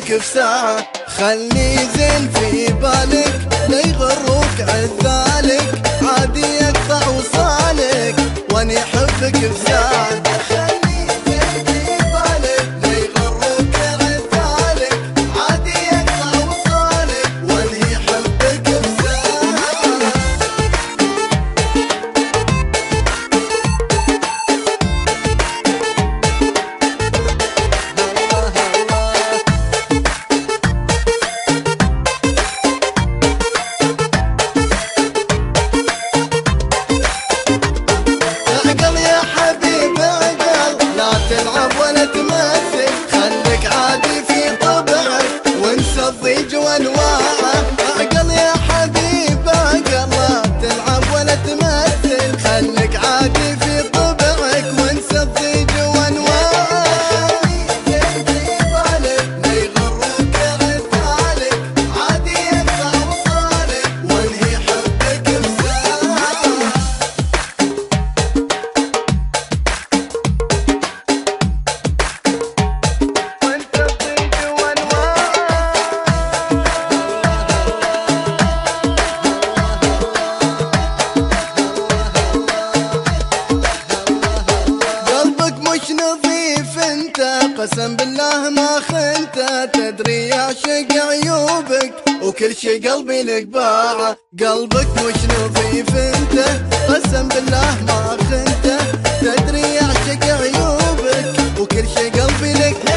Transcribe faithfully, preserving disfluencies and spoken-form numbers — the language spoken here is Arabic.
يحبك في ساعة. خلي زين في بالك لا يغروك عذالك، عادي يقطع وصالك وان يحبك في ساعة. خلي زين في بالك لا يغروك عذالك، عادي يقطع وصالك وان يحبك في ساعة. اعقل يا حبيب اعقل، لا تلعب ولا تمثل، خليك عادي في طبعك وانسى الضيج وانواعه. اعقل يا حبيب اعقل، لا تلعب ولا تمثل، خليك عادي في طبعك وانسى الضيج وانواعه. خلي زين في بالك لا يغروك عذالك، عادي يقطع وصالك وان يحبك في ساعة. وانت الضيج وانواعه. قلبك مش نظيف انت، قسم بالله ما خنت، تدري يعشق عيوبك وكل شي قلبي لك باعه. قلبك مش نظيف انت، قسم بالله ما خنت، تدري يعشق عيوبك وكل شي قلبي لك